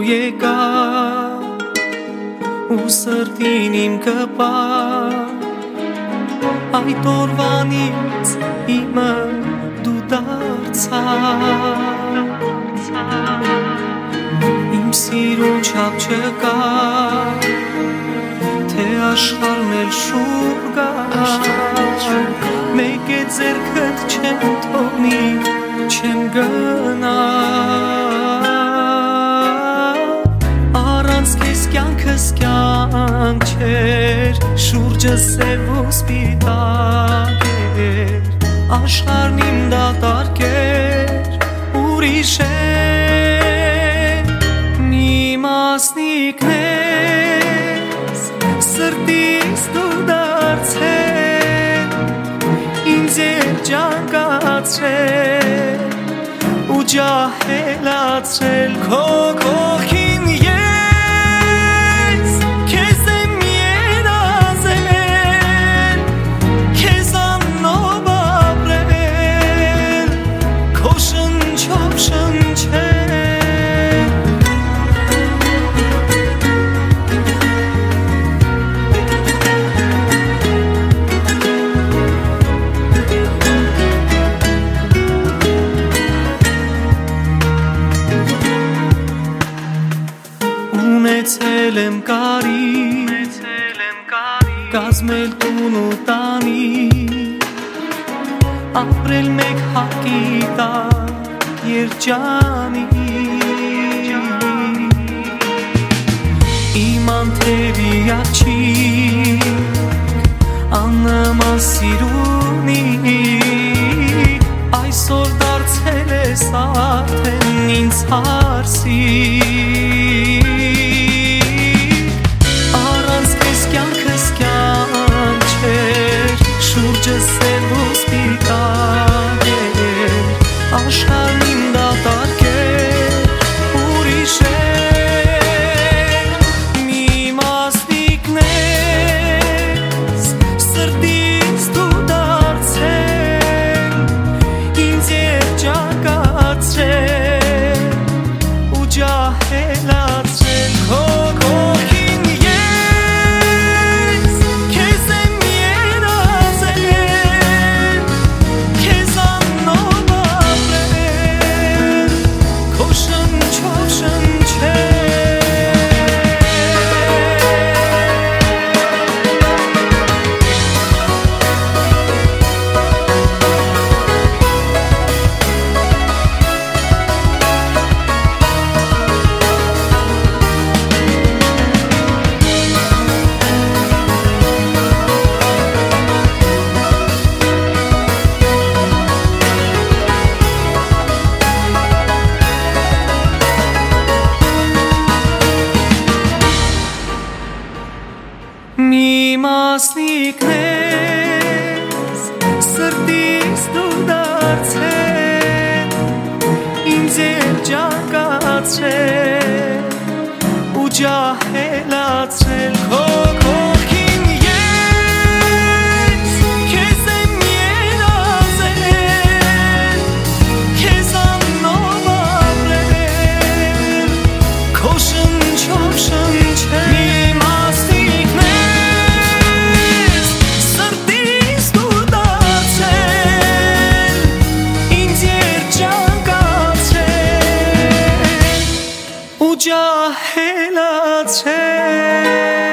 եկա ու սրտին իմ կպա այդ օրվանից իմը դու դարձա իմ սիրո չափ չկա թե աշխարհն էլ շուռ գա մեկ է ձեռքդ չեմ թողնի չեմ գնա առանց քեզ կյանքս կյանք չէր շուրջս սև ու սպիտակ էր աշխարհն իմ դատարկ էր ուրիշ էր մի մասնիկն ես սրտիս դու դարձել ինձ երջանկացրել ու ջահելացրել քո կողքին ես քեզ եմ երազել քեզանով ապրել քո շնչով շնչել ունեցել եմ կարիք կազմել տուն ու տանի ապրել մեկ հարկի տակ երջանի իմ անթերի աղջիկ աննման սիրունի այսօր դարձել ես արդեն ինձ հարսիկ շուրջս սև ու սպիտակ էր աշխարհն իմ դատարկ էր ուրիշ էր մի մասնիկն ես սրտիս դու դարձել ինձ երջանկացրել ու ջահելացրել քո կողքին մի մասնիկն ես սրտիս դու դարձել ինձ երջանկացրել ու ջահելացրել քո կողքին ես քեզ եմ երազել քեզանով ապրել քո շնչով շնչել ջահելացրել